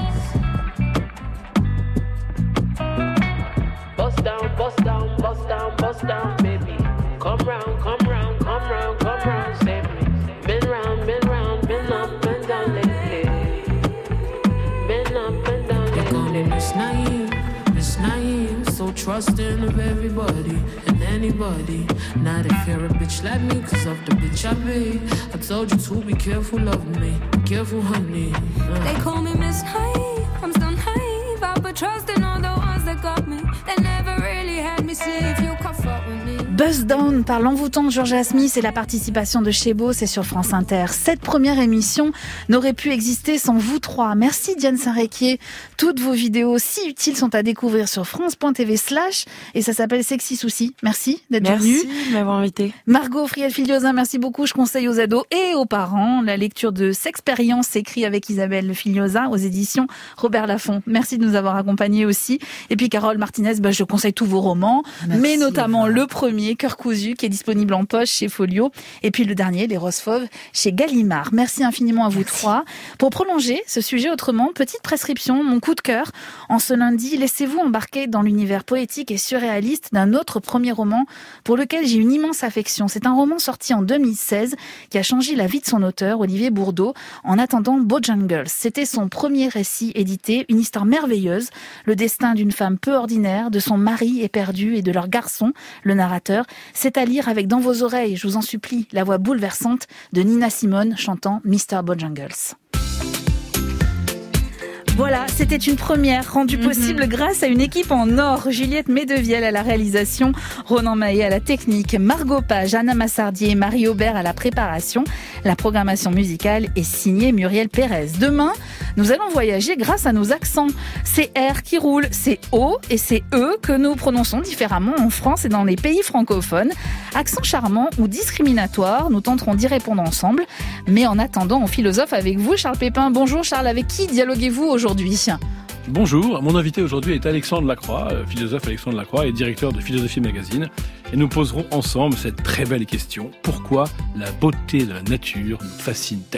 Bust down, baby. Come round, save me. Been round, been up and down lately. Been up and down lately. They call me Miss Naive, so trusting of everybody and anybody. Not if you're a bitch like me, cause of the bitch I be. I told you to be careful of me, be careful, honey. They call me Miss Naive, I'm still naive. I put trust in all the ones that got me. They never really had me see if you could fuck with me. Buzz Down par l'envoûtante Georgia Smith et la participation de Chebo, c'est sur France Inter. Cette première émission n'aurait pu exister sans vous trois. Merci Diane Saint-Réquier. Toutes vos vidéos si utiles sont à découvrir sur France.tv/ et ça s'appelle Sexy Souci. Merci d'être venue. Merci de m'avoir invité. Margot Friel-Filiosa, merci beaucoup. Je conseille aux ados et aux parents la lecture de Sexpérience écrit avec Isabelle Filiosa aux éditions Robert Laffont. Merci de nous avoir accompagnés aussi. Et puis Carole Martinez, je conseille tous vos romans, mais notamment le premier, Cœur cousu, qui est disponible en poche chez Folio. Et puis le dernier, Les Roses Fauves, chez Gallimard. Merci infiniment à vous trois. Pour prolonger ce sujet autrement, petite prescription, mon coup de cœur. En ce lundi, laissez-vous embarquer dans l'univers poétique et surréaliste d'un autre premier roman pour lequel j'ai une immense affection. C'est un roman sorti en 2016 qui a changé la vie de son auteur, Olivier Bourdeau, en attendant Bojangles. C'était son premier récit édité, une histoire merveilleuse, le destin d'une femme peu ordinaire, de son mari éperdu et de leur garçon, le narrateur, c'est à lire avec dans vos oreilles, je vous en supplie, la voix bouleversante de Nina Simone chantant Mr. Bojangles. Voilà, c'était une première rendue possible grâce à une équipe en or. Juliette Medevielle à la réalisation, Ronan Mahé à la technique, Margot Page, Anna Massardier et Marie Aubert à la préparation. La programmation musicale est signée Muriel Pérez. Demain, nous allons voyager grâce à nos accents. C'est R qui roule, c'est O et c'est E que nous prononçons différemment en France et dans les pays francophones. Accent charmant ou discriminatoire, nous tenterons d'y répondre ensemble. Mais en attendant, on philosophe avec vous, Charles Pépin. Bonjour Charles, avec qui dialoguez-vous aujourd'hui ? Bonjour, mon invité aujourd'hui est Alexandre Lacroix, philosophe Alexandre Lacroix et directeur de Philosophie Magazine. Et nous poserons ensemble cette très belle question. Pourquoi la beauté de la nature nous fascine-t-elle ?